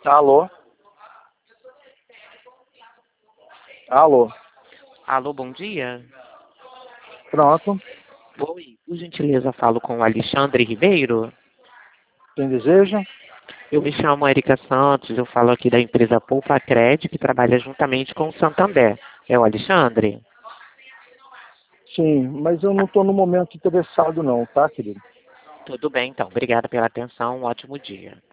Alô? Alô? Alô, bom dia. Pronto. Oi, por gentileza, falo com o Alexandre Ribeiro. Quem deseja? Eu me chamo Erika Santos, eu falo aqui da empresa Poupa Crédito, que trabalha juntamente com o Santander. É o Alexandre? Sim, mas eu não estou no momento interessado não, tá, querido? Tudo bem, então. Obrigada pela atenção. Um ótimo dia.